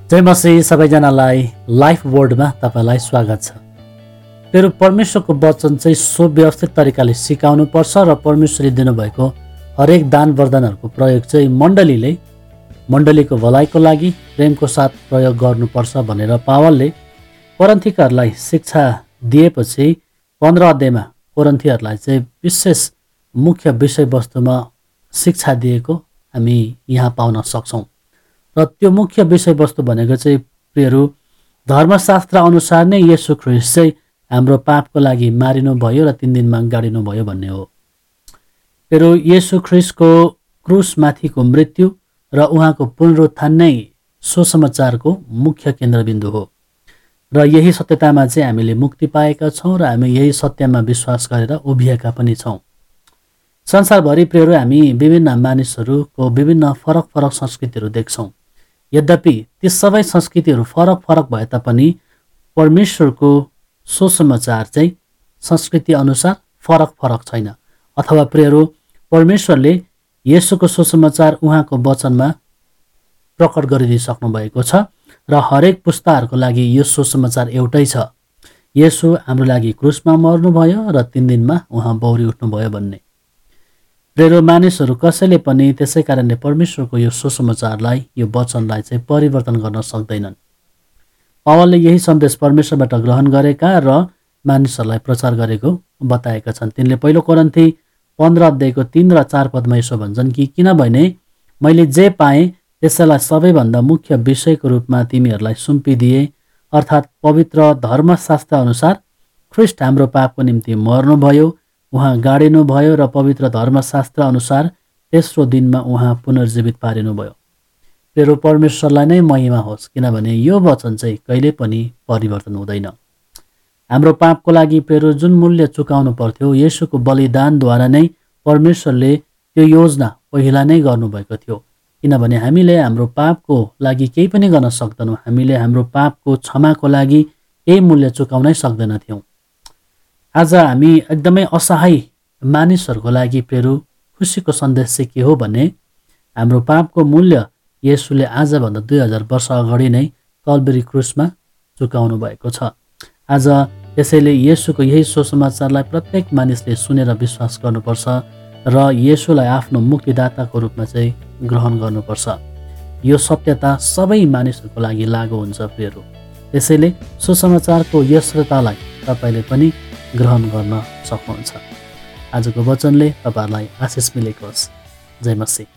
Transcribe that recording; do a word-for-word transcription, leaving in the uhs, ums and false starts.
जय मसीह सबैजनालाई लाइफ वर्डमा तपाईलाई स्वागत छ। फेरि परमेश्वरको वचन चाहिँ सुव्यवस्थित तरिकाले सिकाउनु पर्छ र परमेश्वरले दिनुभएको हरेक दान वरदानहरूको प्रयोग चाहिँ मण्डलीले मण्डलीको भलाइको लागि प्रेमको साथ प्रयोग गर्नुपर्छ भनेर पावलले कोरिन्थीहरूलाई शिक्षा दिएपछि पन्ध्र अध्यायमा कोरिन्थीहरूलाई चाहिँ विशेष मुख्य विषयवस्तुमा शिक्षा दिएको हामी यहाँ पाउन सक्छौँ। र त्यो मुख्य विषयवस्तु भनेको चाहिँ प्रियहरू धर्मशास्त्र अनुसार नै येशू ख्रीष्ट चाहिँ हाम्रो पापको लागि मारिनुभयो र तीन दिनमा गाडिनुभयो भन्ने हो। फेरि येशू ख्रीष्टको क्रुसमाथिको मृत्यु र उहाँको पुनरुत्थान नै सुसमाचारको मुख्य केन्द्रबिन्दु हो र यही सत्यतामा चाहिँ हामीले मुक्ति पाएका छौँ र हामी यही सत्यमा विश्वास गरेर उभिएका पनि छौँ। संसारभरि प्रियहरू हामी विभिन्न मानिसहरूको विभिन्न फरक फरक संस्कृतिहरू देख्छौँ। यद्यपि ती सबै संस्कृतिहरू फरक फरक भए तापनि परमेश्वरको सुसमाचार चाहिँ संस्कृति अनुसार फरक फरक छैन। अथवा प्रियहरू परमेश्वरले येशूको सुसमाचार उहाँको वचनमा प्रकट गरिदिइसक्नु भएको छ र हरेक पुस्ताहरूको लागि यो सुसमाचार एउटै छ। येशू हाम्रो लागि क्रुसमा मर्नुभयो र तीन दिनमा उहाँ बौरी उठ्नुभयो भन्ने। प्रिय मानिसहरू कसैले पनि त्यसै कारणले परमेश्वरको यो सुसमाचारलाई यो वचनलाई चाहिँ परिवर्तन गर्न सक्दैनन्। पावलले यही सन्देश परमेश्वरबाट ग्रहण गरेका र मानिसहरूलाई प्रचार गरेको बताएका छन्। तिनले पहिलो कोरिन्थी पन्ध्र अध्यायको तीन र चार पदमा यसो भन्छन् कि किनभने मैले जे पाएँ त्यसैलाई सबैभन्दा मुख्य विषयको रूपमा तिमीहरूलाई सुम्पिदिए, अर्थात् पवित्र धर्मशास्त्र अनुसार ख्रीष्ट हाम्रो पापको निम्ति मर्नुभयो, उहाँ गाडिनुभयो र पवित्र धर्मशास्त्र अनुसार तेस्रो दिनमा उहाँ पुनर्जीवित पारिनुभयो। फेरि परमेश्वरलाई नै महिमा होस्, किनभने यो वचन चाहिँ कहिले पनि परिवर्तन हुँदैन। हाम्रो पापको लागि फेरि जुन मूल्य चुकाउनु पर्थ्यो येशूको बलिदानद्वारा नै परमेश्वरले त्यो योजना पहिला नै गर्नुभएको थियो। किनभने हामीले हाम्रो पापको लागि केही पनि गर्न सक्दैनौँ। हामीले हाम्रो पापको क्षमाको लागि केही मूल्य चुकाउनै सक्दैनथ्यौँ। आज हामी एकदमै असहाय मानिसहरूको लागि फेरि खुसीको सन्देश चाहिँ के हो भने हाम्रो पापको मूल्य येशूले आजभन्दा दुई हजार वर्ष अगाडि नै कल्बरी क्रुसमा चुकाउनु भएको छ। आज त्यसैले येशूको यही सुसमाचारलाई प्रत्येक मानिसले सुनेर विश्वास गर्नुपर्छ र येशूलाई आफ्नो मुक्तिदाताको रूपमा चाहिँ ग्रहण गर्नुपर्छ। यो सत्यता सबै मानिसहरूको लागि लागू हुन्छ प्रियहरू। त्यसैले सुसमाचारको यस सत्यतालाई तपाईँले पनि ग्रहण गर्न सक्नुहुन्छ। आजको वचनले तपाईँहरूलाई आशिष मिलेको होस्। जय मसीह।